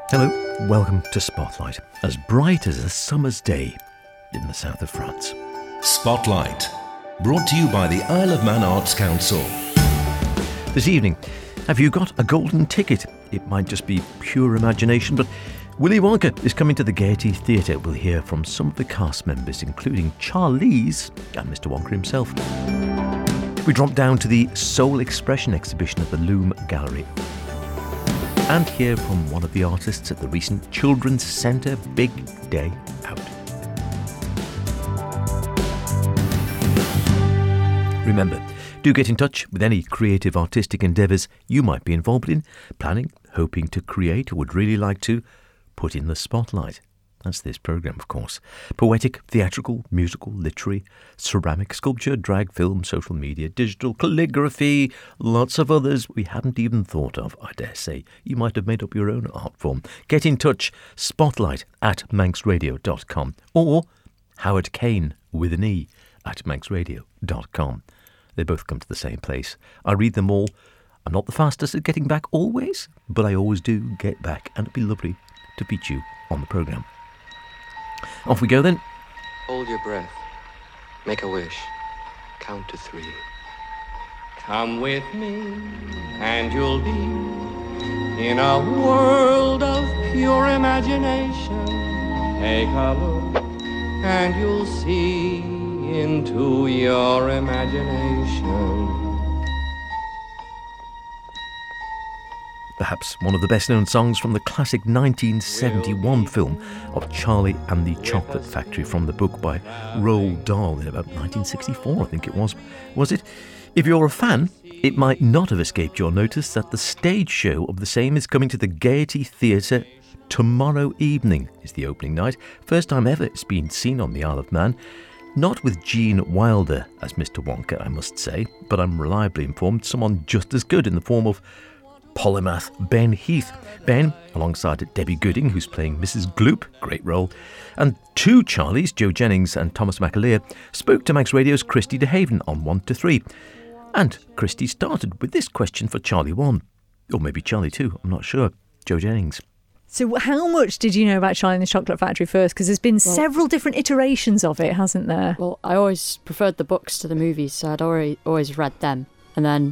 Hello, welcome to Spotlight, as bright as a summer's day in the south of France. Spotlight, brought to you by the Isle of Man Arts Council. This evening, have you got a golden ticket? It might just be pure imagination, but Willy Wonka is coming to the Gaiety Theatre. We'll hear from some of the cast members, including Charlize and Mr. Wonka himself. We drop down to the Soul Expression exhibition at the Loom Gallery and hear from one of the artists at the recent Children's Centre Big Day Out. Remember, do get in touch with any creative artistic endeavours you might be involved in, planning, hoping to create, or would really like to put in the spotlight. That's this programme, of course. Poetic, theatrical, musical, literary, ceramic, sculpture, drag, film, social media, digital, calligraphy, lots of others we hadn't even thought of, I dare say. You might have made up your own art form. Get in touch, spotlight@manxradio.com or Howard Kane with an E at manxradio.com. They both come to the same place. I read them all. I'm not the fastest at getting back always, but I always do get back, and it'd be lovely to feature you on the programme. Off we go then. Hold your breath. Make a wish. Count to 3. Come with me, and you'll be in a world of pure imagination. Take a look, and you'll see into your imagination. Perhaps one of the best-known songs from the classic 1971 film of Charlie and the Chocolate Factory, from the book by Roald Dahl in about 1964, I think it was. Was it? If you're a fan, it might not have escaped your notice that the stage show of the same is coming to the Gaiety Theatre tomorrow evening, is the opening night. First time ever it's been seen on the Isle of Man. Not with Gene Wilder as Mr. Wonka, I must say, but I'm reliably informed someone just as good in the form of polymath Ben Heath. Ben, alongside Debbie Gooding, who's playing Mrs. Gloop, great role, and two Charlies, Joe Jennings and Thomas McAleer, spoke to Manx Radio's Christy DeHaven on 1 to 3. And Christy started with this question for Charlie 1, or maybe Charlie 2, I'm not sure. Joe Jennings. So how much did you know about Charlie and the Chocolate Factory first? Because there's been several different iterations of it, hasn't there? Well, I always preferred the books to the movies, so I'd always read them. And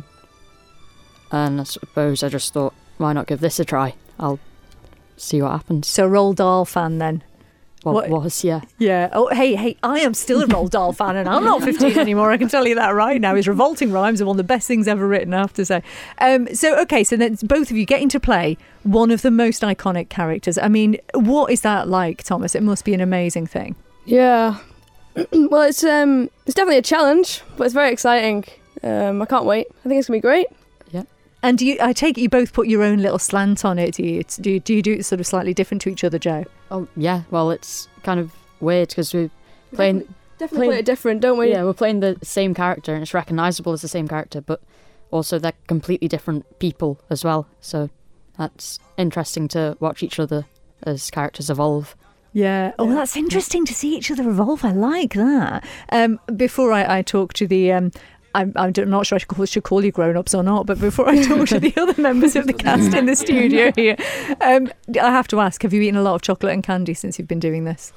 I suppose I just thought, why not give this a try? I'll see what happens. So Roald Dahl fan then? Well, was, yeah. Yeah. Oh, hey, I am still a Roald Dahl fan, and I'm not 15 anymore, I can tell you that right now. His revolting rhymes are one of the best things ever written, I have to say. So then both of you getting to play one of the most iconic characters. I mean, what is that like, Thomas? It must be an amazing thing. Yeah. Well, it's definitely a challenge, but it's very exciting. I can't wait. I think it's going to be great. And I take it you both put your own little slant on it, do you? Do you do it sort of slightly different to each other, Joe? Oh, yeah. Well, it's kind of weird because we're playing... Definitely play it different, don't we? Yeah, we're playing the same character and it's recognisable as the same character, but also they're completely different people as well. So that's interesting to watch each other as characters evolve. Yeah. Oh, that's interesting to see each other evolve. I like that. Before I talk to the... I'm not sure I should call you grown-ups or not, but before I talk to the other members of the cast in the studio here, I have to ask, have you eaten a lot of chocolate and candy since you've been doing this?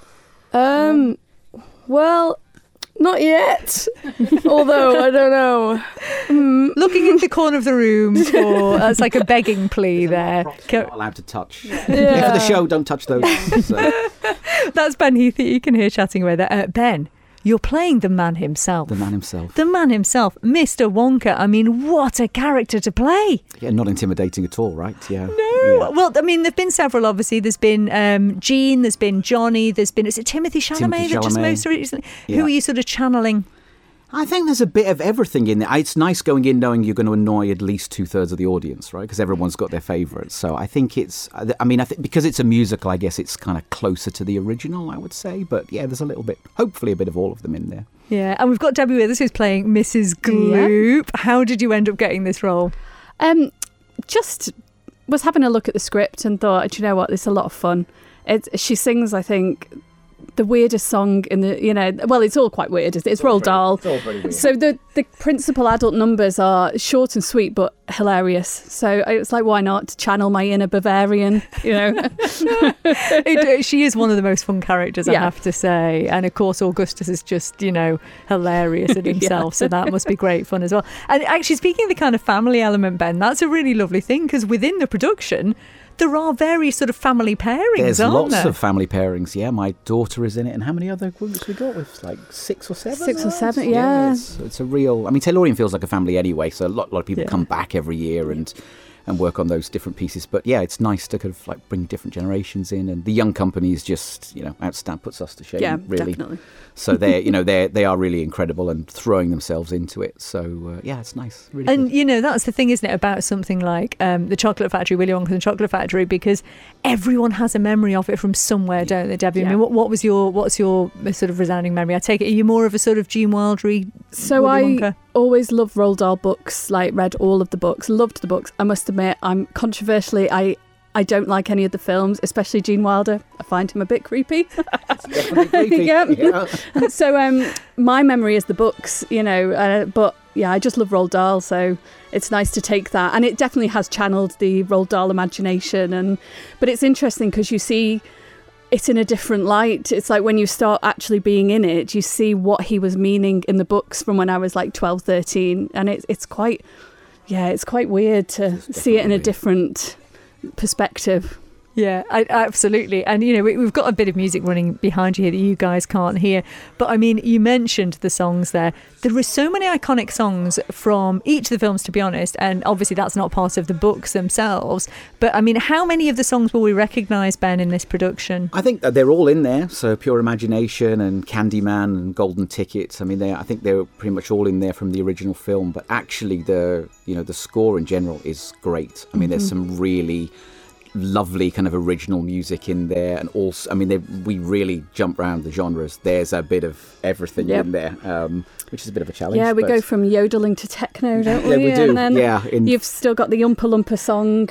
Well, not yet. Although, I don't know. Looking in the corner of the room, that's like a begging plea there. Not allowed to touch. Yeah. For the show, don't touch those. So. That's Ben Heath, you can hear chatting away there. Ben, you're playing the man himself. The man himself. The man himself, Mr. Wonka. I mean, what a character to play. Yeah, not intimidating at all, right? Yeah. No. Yeah. Well, I mean, there've been several, obviously. There's been Gene, there's been Johnny, is it Timothy Chalamet that just most recently? Yeah. Who are you sort of channeling? I think there's a bit of everything in there. It's nice going in knowing you're going to annoy at least 2/3 of the audience, right? Because everyone's got their favourites. So I think I think because it's a musical, I guess it's kind of closer to the original, I would say. But yeah, there's a little bit, hopefully a bit of all of them in there. Yeah, and we've got Debbie with us who's playing Mrs. Gloop. Yeah. How did you end up getting this role? Just was having a look at the script and thought, do you know what, this is a lot of fun. She sings, I think, the weirdest song in the, well, it's all quite weird. It's Roald Dahl. It's all very weird. So the principal adult numbers are short and sweet, but hilarious. So it's like, why not channel my inner Bavarian, you know? She is one of the most fun characters, I have to say. And of course, Augustus is just, you know, hilarious in himself. So that must be great fun as well. And actually, speaking of the kind of family element, Ben, that's a really lovely thing, because within the production, there are various sort of family pairings, There's aren't lots there? of family pairings, yeah. My daughter is in it. And how many other groups we got? With like 6 or 7? 6 or 7, yeah. It's a real... I mean, Tellurian feels like a family anyway, so a lot of people come back every year and work on those different pieces. But yeah, it's nice to kind of like bring different generations in, and the young company is just, you know, outstanding, puts us to shame, really. Definitely. So they are really incredible and throwing themselves into it. So yeah, it's nice. Really And good. you know, that's the thing, isn't it, about something like the Chocolate Factory, Willy Wonka and the Chocolate Factory, because everyone has a memory of it from somewhere, don't they, Debbie? I mean, what's your sort of resounding memory? I take it, are you more of a sort of Gene Wildery? So Willy Wonka? always loved Roald Dahl books, like read all of the books, loved the books. I must admit, I'm controversially, I don't like any of the films, especially Gene Wilder. I find him a bit creepy. It's definitely creepy. Yeah. So my memory is the books, you know, but yeah, I just love Roald Dahl, so it's nice to take that. And it definitely has channeled the Roald Dahl imagination. But it's interesting because you see it in a different light. It's like when you start actually being in it, you see what he was meaning in the books from when I was like 12, 13. And it's quite weird to see it in a different perspective. Yeah, absolutely. And, you know, we've got a bit of music running behind you here that you guys can't hear. But, I mean, you mentioned the songs there. There are so many iconic songs from each of the films, to be honest. And obviously that's not part of the books themselves. But, I mean, how many of the songs will we recognise, Ben, in this production? I think that they're all in there. So Pure Imagination and Candyman and Golden Ticket. I mean, I think they're pretty much all in there from the original film. But actually, the score in general is great. I mean, there's some really lovely kind of original music in there, and also, I mean, we really jump around the genres. There's a bit of everything in there, which is a bit of a challenge. Yeah, we go from yodeling to techno, don't we? Yeah, we do. And then you've still got the Oompa Loompa song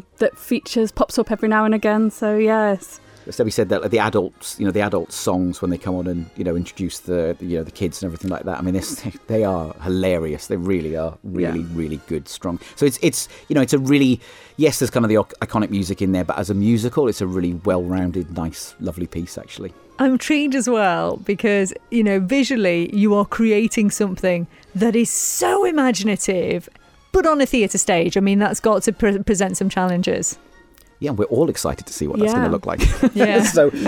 that pops up every now and again. So yes. So we said that like, the adult songs when they come on and introduce the kids and everything like that. I mean, they are hilarious. They really are really good, strong. So it's a really, yes, there's kind of the iconic music in there, but as a musical, it's a really well-rounded, nice, lovely piece actually. I'm intrigued as well because, you know, visually you are creating something that is so imaginative, but on a theatre stage. I mean, that's got to present some challenges. Yeah, we're all excited to see what that's going to look like. Yeah.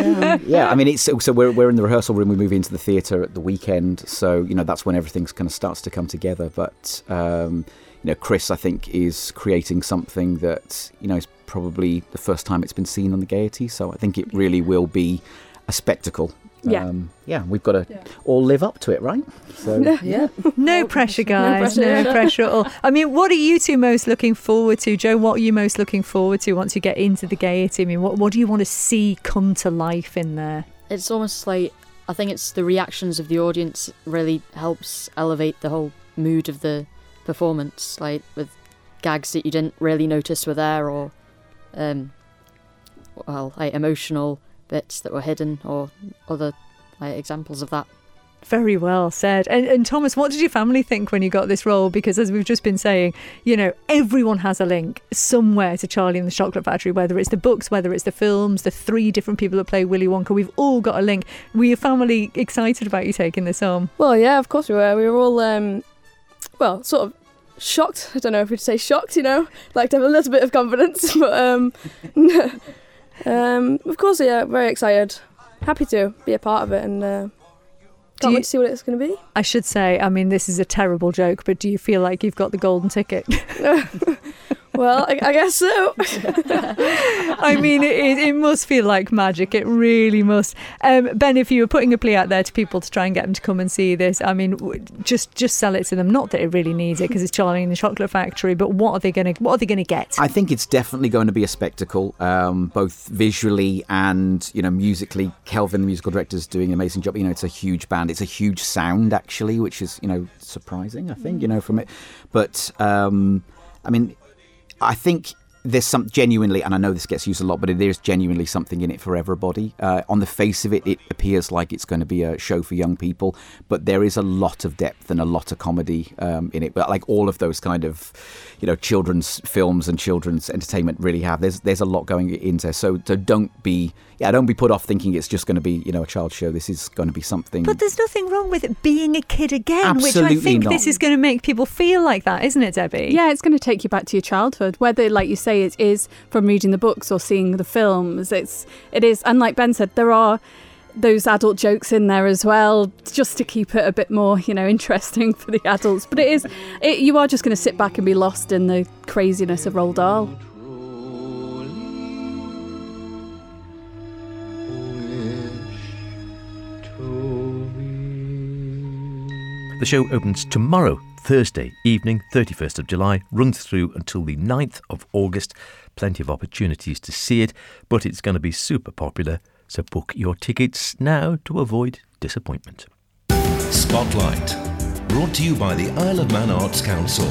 I mean, so we're in the rehearsal room. We move into the theatre at the weekend, so that's when everything's kind of starts to come together. But Chris, I think, is creating something that is probably the first time it's been seen on the Gaiety. So I think it really will be a spectacle. We've got to all live up to it, right? So No pressure, guys. No pressure at all. I mean, what are you two most looking forward to? Joe, what are you most looking forward to once you get into the Gaiety? I mean, what do you want to see come to life in there? It's almost like, I think it's the reactions of the audience really helps elevate the whole mood of the performance, like with gags that you didn't really notice were there, or like emotional bits that were hidden, or other examples of that. Very well said. And Thomas, what did your family think when you got this role? Because as we've just been saying, everyone has a link somewhere to Charlie and the Chocolate Factory, whether it's the books, whether it's the films, the 3 different people that play Willy Wonka. We've all got a link. Were your family excited about you taking this on? Well, yeah, of course we were. We were all, sort of shocked. I don't know if we'd say shocked, like to have a little bit of confidence. But of course, yeah, very excited. Happy to be a part of it, and can't wait to see what it's going to be. I should say, I mean, this is a terrible joke, but do you feel like you've got the golden ticket? Well, I guess so. I mean, it must feel like magic. It really must. Ben, if you were putting a plea out there to people to try and get them to come and see this, I mean, just sell it to them. Not that it really needs it because it's Charlie and the Chocolate Factory, but what are they going to get? I think it's definitely going to be a spectacle, both visually and musically. Kelvin, the musical director, is doing an amazing job. It's a huge band. It's a huge sound actually, which is surprising. I think from it, but I mean. I think there's some genuinely, and I know this gets used a lot, but there's genuinely something in it for everybody. On the face of it, it appears like it's going to be a show for young people, but there is a lot of depth and a lot of comedy in it. But like all of those kind of, children's films and children's entertainment really have. There's a lot going into. So don't be put off thinking it's just going to be a child's show. This is going to be something. But there's nothing wrong with it being a kid again, Absolutely which I think not. this is going to make people feel like that, isn't it, Debbie? Yeah, it's going to take you back to your childhood, whether, like you say, it is from reading the books or seeing the films. It is, and like Ben said, there are those adult jokes in there as well, just to keep it a bit more, interesting for the adults. But you are just going to sit back and be lost in the craziness of Roald Dahl. The show opens tomorrow, Thursday evening, 31st of July, runs through until the 9th of August. Plenty of opportunities to see it, but it's going to be super popular, so book your tickets now to avoid disappointment. Spotlight, brought to you by the Isle of Man Arts Council.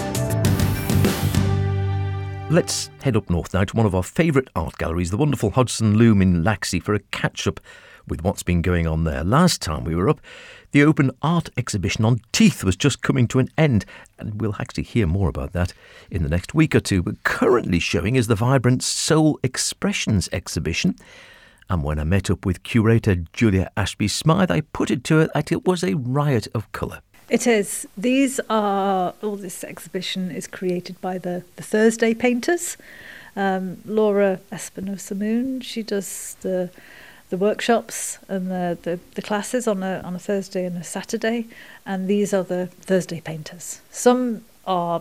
Let's head up north now to one of our favourite art galleries, the wonderful Hodgson Loom in Laxey, for a catch-up with what's been going on there. Last time we were up, the open art exhibition on teeth was just coming to an end, and we'll actually hear more about that in the next week or two. But currently showing is the vibrant Soul Expressions exhibition. And when I met up with curator Julia Ashby-Smythe, I put it to her that it was a riot of colour. It is. All this exhibition is created by the Thursday painters. Laura Espinosa Moon, she does the workshops and the classes on a Thursday and a Saturday, and these are the Thursday painters. Some are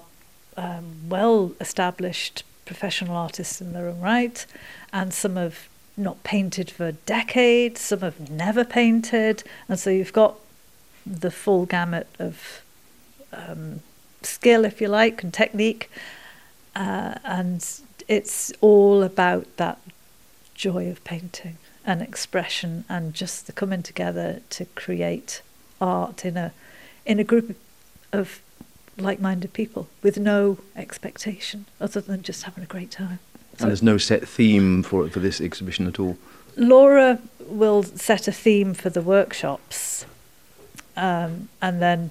well-established professional artists in their own right, and some have not painted for decades, some have never painted, and so you've got the full gamut of skill, if you like, and technique, and it's all about that joy of painting and expression and just the coming together to create art in a group of like-minded people with no expectation other than just having a great time. And there's no set theme for this exhibition at all? Laura will set a theme for the workshops, and then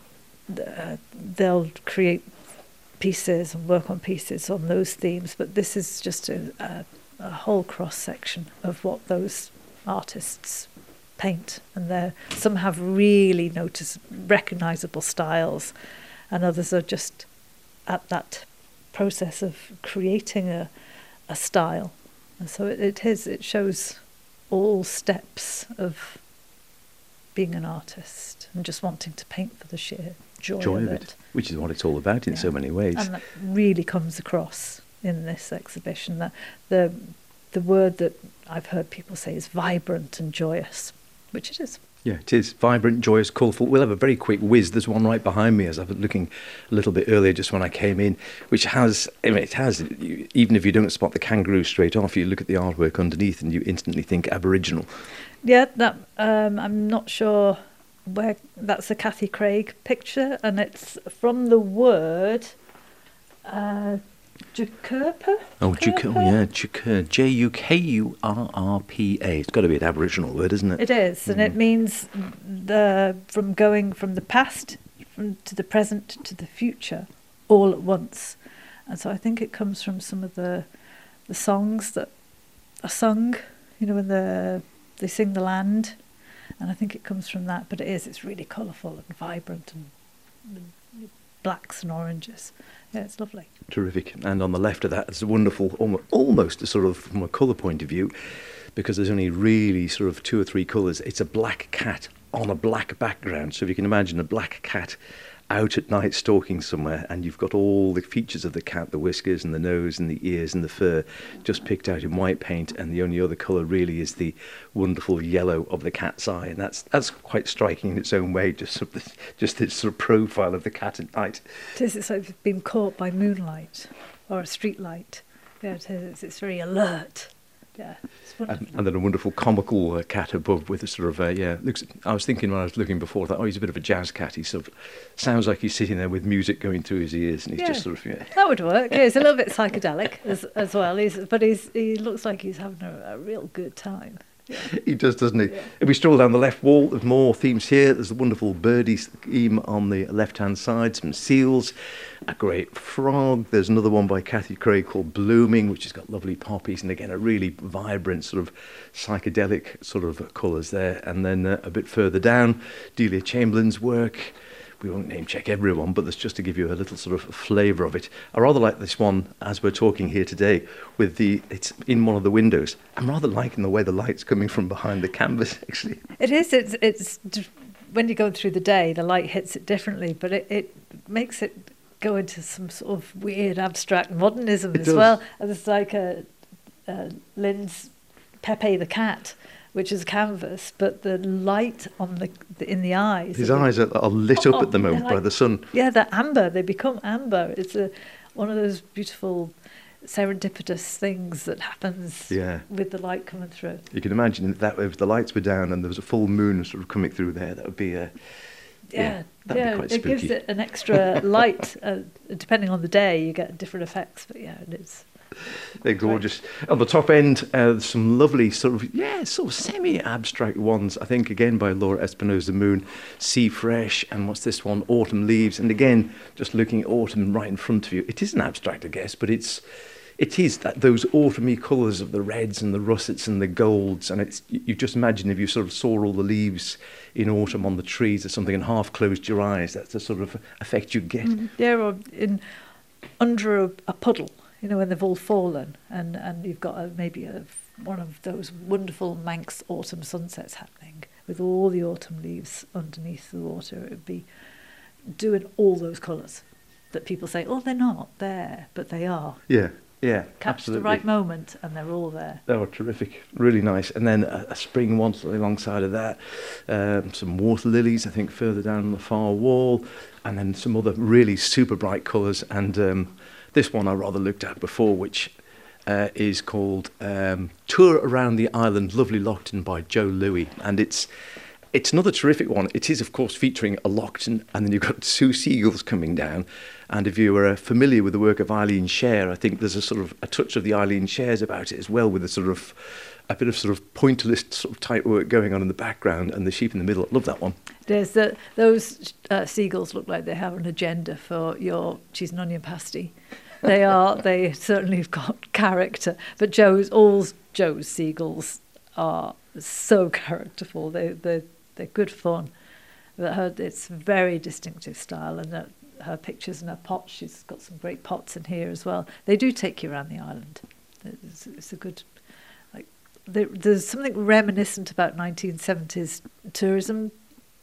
they'll create pieces and work on pieces on those themes, but this is just a whole cross-section of what those artists paint, and some have really recognisable styles, and others are just at that process of creating a style. And so it shows all steps of being an artist and just wanting to paint for the sheer joy of it. Which is what it's all about in so many ways. And that really comes across in this exhibition, that the word that I've heard people say is vibrant and joyous, which it is. Yeah, it is vibrant, joyous, colourful. We'll have a very quick whiz. There's one right behind me as I was looking a little bit earlier, just when I came in, which has, even if you don't spot the kangaroo straight off, you look at the artwork underneath and you instantly think Aboriginal. Yeah, that I'm not sure where that's a Kathy Craig picture, and it's from the word Jukurpa. Oh, Jukurpa, Jukurpa. It's got to be an Aboriginal word, isn't it? It is, and it means from going from the past to the present to the future all at once. And so I think it comes from some of the songs that are sung, when they sing the land, and I think it comes from that. But it's really colourful and vibrant and blacks and oranges. Yeah, it's lovely. Terrific. And on the left of that, it's a wonderful, almost a sort of, from a colour point of view, because there's only really sort of 2 or 3 colours. It's a black cat on a black background. So if you can imagine a black cat out at night stalking somewhere, and you've got all the features of the cat, the whiskers and the nose and the ears and the fur, just picked out in white paint, and the only other colour really is the wonderful yellow of the cat's eye, and that's quite striking in its own way, just this sort of profile of the cat at night. It is. It's like it's been caught by moonlight or a street light. Yeah, it is. It's very alert Yeah, it's wonderful. And then a wonderful comical cat above with a sort of, looks. I was thinking when I was looking before, that, oh, he's a bit of a jazz cat. He sort of sounds like he's sitting there with music going through his ears, and he's just sort of, That would work. Yeah, he's a little bit psychedelic as well. He looks like he's having a real good time. Yeah. He does, doesn't he? Yeah. If we stroll down the left wall, there's more themes here. There's a wonderful birdie scheme on the left-hand side, some seals, a great frog. There's another one by Cathy Craig called Blooming, which has got lovely poppies, and again, a really vibrant sort of psychedelic sort of colours there. And then a bit further down, Delia Chamberlain's work. We won't name check everyone, but that's just to give you a little sort of flavour of it. I rather like this one as we're talking here today with it's in one of the windows. I'm rather liking the way the light's coming from behind the canvas, actually. It is. It's when you go through the day, the light hits it differently, but it makes it go into some sort of weird abstract modernism as well. And it's like Lynn's Pepe the Cat, which is canvas, but the light on in the eyes. His eyes are lit up at the moment by the sun. Yeah, they're amber. They become amber. It's one of those beautiful serendipitous things that happens with the light coming through. You can imagine that if the lights were down and there was a full moon sort of coming through there, that would be that'd be quite spooky. It gives it an extra light. Depending on the day, you get different effects. But yeah, it's. They're gorgeous. On the top end, some lovely sort of semi-abstract ones. I think again by Laura Espinosa Moon, Sea Fresh, and what's this one? Autumn Leaves. And again, just looking at autumn right in front of you. It is an abstract, I guess, but it is those autumny colours of the reds and the russets and the golds. And you just imagine if you sort of saw all the leaves in autumn on the trees or something and half closed your eyes. That's the sort of effect you get. Yeah, or under a puddle. You know, when they've all fallen, and you've got maybe one of those wonderful Manx autumn sunsets happening with all the autumn leaves underneath the water. It would be doing all those colours that people say, oh, they're not there, but they are. Yeah, Catch absolutely. the right moment, and they're all there. They were terrific, really nice. And then a spring one alongside of that, some water lilies, I think, further down on the far wall, and then some other really super bright colours. And this one I rather looked at before, which is called Tour Around the Island, Lovely Lockton by Joe Louis. And it's another terrific one. It is, of course, featuring a Lockton, and then you've got two seagulls coming down. And if you are familiar with the work of Eileen Scher, I think there's a sort of a touch of the Eileen Schers about it as well, with a bit of sort of pointillist sort of type work going on in the background and the sheep in the middle. I love that one. Those seagulls look like they have an agenda for your cheese and onion pasty. They certainly have got character. But all Joe's seagulls are so characterful. They're good fun. It's very distinctive style, and her pictures and her pots. She's got some great pots in here as well. They do take you around the island. It's a good. There's something reminiscent about 1970s tourism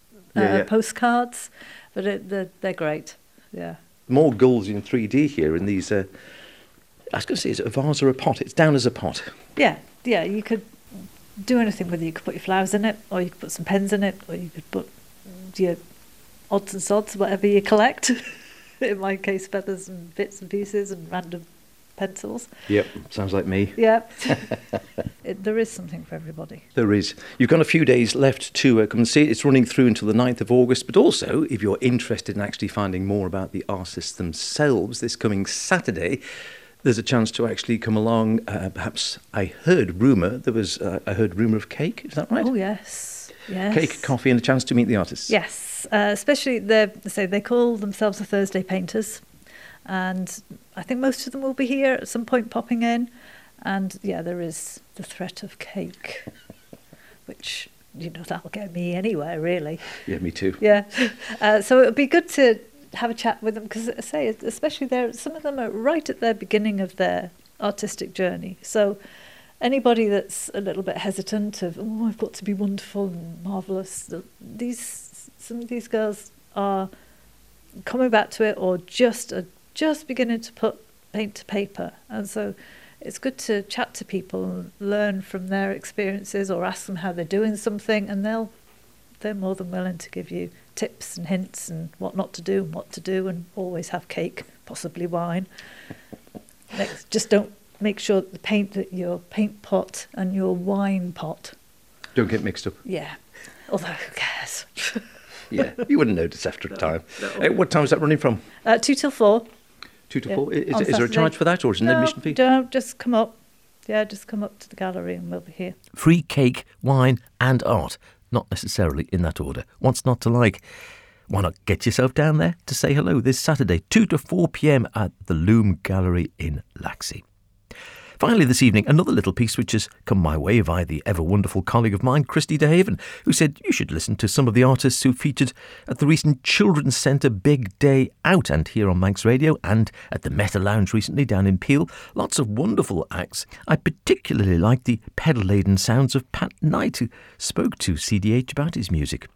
postcards, but they're great. Yeah. More gulls in 3D here in these. I was going to say, is it a vase or a pot? It's down as a pot. Yeah. You could do anything with it. You could put your flowers in it, or you could put some pens in it, or you could put your odds and sods, whatever you collect. In my case, feathers and bits and pieces and random pencils. Yep, sounds like me. Yep. There is something for everybody. There is. You've got a few days left to come and see it. It's running through until the 9th of August, but also, if you're interested in actually finding more about the artists themselves, this coming Saturday, there's a chance to actually come along. Perhaps I heard rumour of cake, is that right? Oh, yes. Cake, coffee, and a chance to meet the artists. Yes, especially they call themselves the Thursday Painters. And I think most of them will be here at some point popping in. And yeah, there is the threat of cake, which, that'll get me anywhere, really. Yeah, me too. Yeah. So it would be good to have a chat with them, because I say, especially some of them are right at the beginning of their artistic journey. So anybody that's a little bit hesitant of, I've got to be wonderful and marvellous, some of these girls are coming back to it, or just beginning to put paint to paper. And so it's good to chat to people and learn from their experiences, or ask them how they're doing something, and they're more than willing to give you tips and hints and what not to do and what to do, and always have cake, possibly wine. Just don't make sure that your paint pot and your wine pot don't get mixed up. Yeah, although who cares? Yeah, you wouldn't notice after a time. What time is that running from? 2 till 4. 2 to 4. Is on there a Saturday. charge for that, or is it an admission fee? Don't, just come up. Yeah, just come up to the gallery and we'll be here. Free cake, wine and art. Not necessarily in that order. What's not to like? Why not get yourself down there to say hello this Saturday, 2 to 4 p.m. at the Loom Gallery in Laxey. Finally this evening, another little piece which has come my way via the ever-wonderful colleague of mine, Christy DeHaven, who said you should listen to some of the artists who featured at the recent Children's Centre Big Day Out and here on Manx Radio and at the Meta Lounge recently down in Peel. Lots of wonderful acts. I particularly liked the pedal-laden sounds of Pat Knight, who spoke to CDH about his music.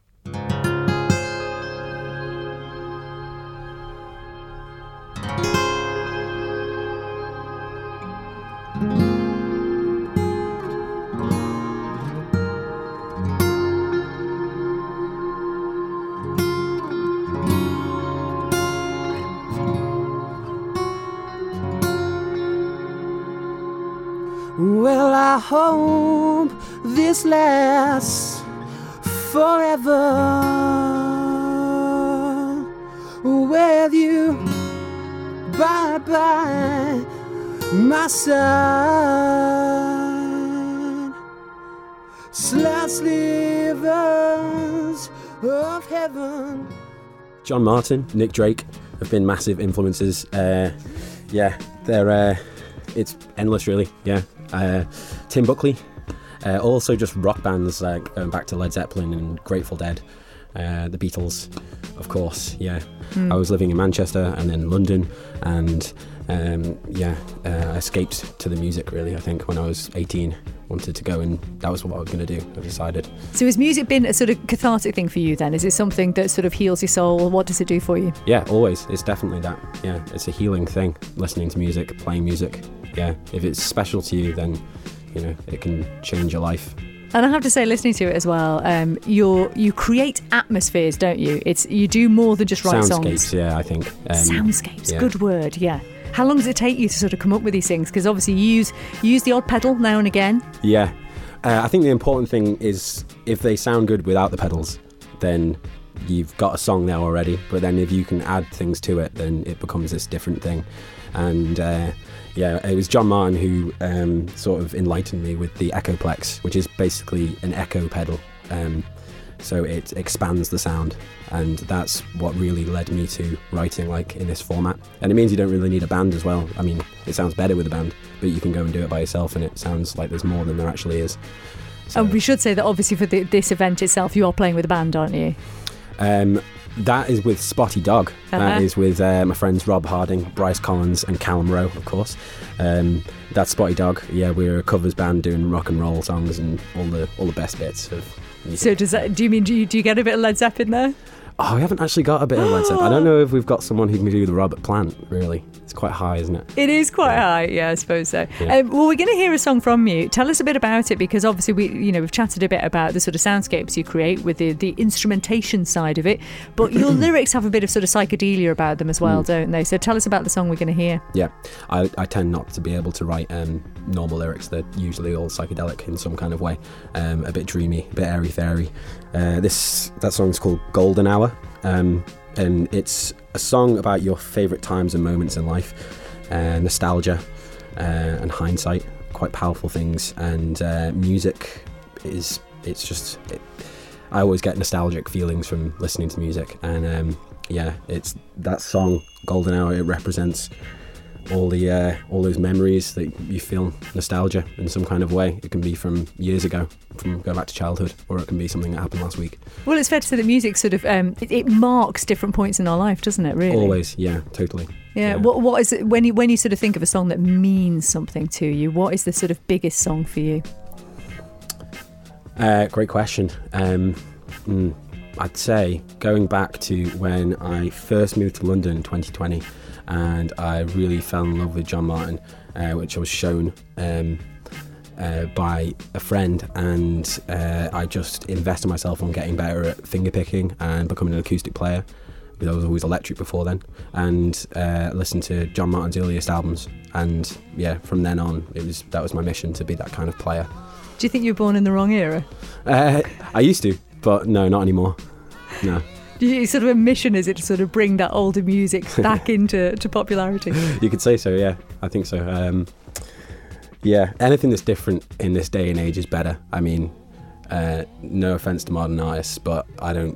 Well, I hope this lasts forever with you by my side. Slight slivers of heaven. John Martin, Nick Drake have been massive influences. It's endless, really. Yeah. Tim Buckley. Also just rock bands going back to Led Zeppelin and Grateful Dead. The Beatles, of course. Yeah. I was living in Manchester and then London, and I escaped to the music, really. I think when I was 18, wanted to go, and that was what I was going to do. I decided. So has music been a sort of cathartic thing for you then? Is it something that sort of heals your soul? What does it do for you? Yeah, always. It's definitely that. Yeah, it's a healing thing. Listening to music, playing music. Yeah, if it's special to you, then it can change your life. And I have to say, listening to it as well, you create atmospheres, don't you? You do more than just write songs. Soundscapes, yeah, I think. Soundscapes, yeah. Good word, yeah. How long does it take you to sort of come up with these things? Because obviously you use the odd pedal now and again. Yeah, I think the important thing is if they sound good without the pedals, then you've got a song there already. But then if you can add things to it, then it becomes this different thing. And it was John Martin who sort of enlightened me with the Echoplex, which is basically an echo pedal. So it expands the sound, and that's what really led me to writing like in this format. And it means you don't really need a band as well. I mean, it sounds better with a band, but you can go and do it by yourself, and it sounds like there's more than there actually is. So, and we should say that obviously for this event itself, you are playing with a band, aren't you? That is with Spotty Dog. That is with my friends Rob Harding, Bryce Collins and Callum Rowe, of course. That's Spotty Dog. Yeah, we're a covers band doing rock and roll songs and all the best bits of music. So do you get a bit of Led Zeppelin there? Oh, we haven't actually got a bit of Led Zeppelin. I don't know if we've got someone who can do the Robert Plant, really. It's quite high, isn't it? It is quite high, yeah, I suppose so. Yeah. Well, we're going to hear a song from you. Tell us a bit about it, because obviously we've chatted a bit about the sort of soundscapes you create with the instrumentation side of it, but your lyrics have a bit of sort of psychedelia about them as well, don't they? So tell us about the song we're going to hear. Yeah, I tend not to be able to write normal lyrics. They're usually all psychedelic in some kind of way, a bit dreamy, a bit airy-fairy. That song's called Golden Hour. And it's a song about your favourite times and moments in life, nostalgia and hindsight, quite powerful things. And music I always get nostalgic feelings from listening to music. And it's that song Golden Hour. It represents all those memories that you feel nostalgia in some kind of way. It can be from years ago, from going back to childhood, or it can be something that happened last week. Well, it's fair to say that music sort of it marks different points in our life, doesn't it? Really, always. Yeah, totally. Yeah. What is it when you sort of think of a song that means something to you? What is the sort of biggest song for you? Great question. I'd say going back to when I first moved to London in 2020, and I really fell in love with John Martin, which I was shown by a friend, and I just invested myself on getting better at fingerpicking and becoming an acoustic player I was always electric before then, and listened to John Martin's earliest albums. And yeah, from then on, that was my mission, to be that kind of player. Do you think you were born in the wrong era? I used to, but no, not anymore. No. Sort of a mission, is it, to sort of bring that older music back into popularity? You could say so, yeah. I think so. Yeah, anything that's different in this day and age is better. I mean, no offense to modern artists, but I don't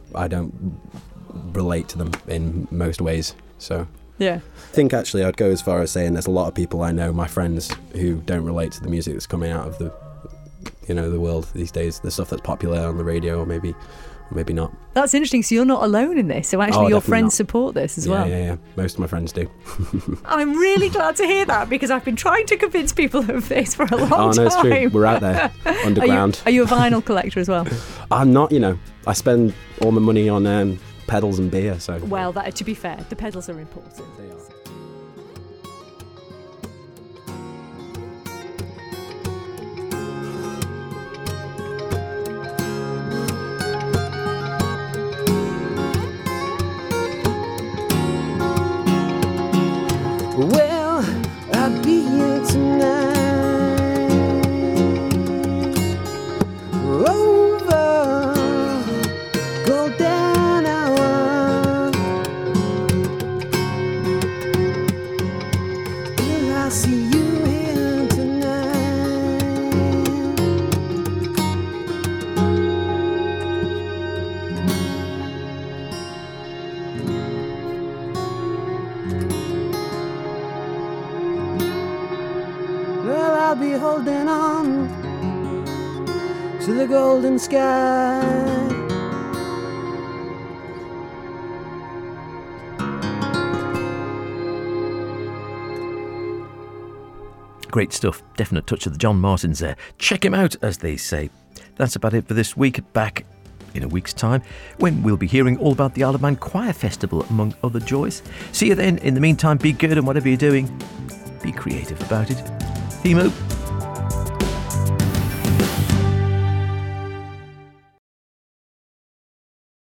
relate to them in most ways. So yeah, I think actually I'd go as far as saying there's a lot of people I know, my friends, who don't relate to the music that's coming out of the world these days, the stuff that's popular on the radio, or maybe not. That's interesting. So you're not alone in this. So actually your friends not. support this as well. Yeah. Most of my friends do. I'm really glad to hear that, because I've been trying to convince people of this for a long time. Oh, no, it's true. We're out there, underground. Are you a vinyl collector as well? I'm not, I spend all my money on pedals and beer, so... Well, to be fair, the pedals are important. They are. Well, I'll be here tonight. Over golden hour. Will I see you here tonight? Well, I'll be holding on to the golden sky. Great stuff. Definite touch of the John Martins there. Check him out, as they say. That's about it for this week. Back in a week's time, when we'll be hearing all about the Isle of Man Choir Festival, among other joys. See you then. In the meantime, be good, and whatever you're doing, be creative about it. Thimu.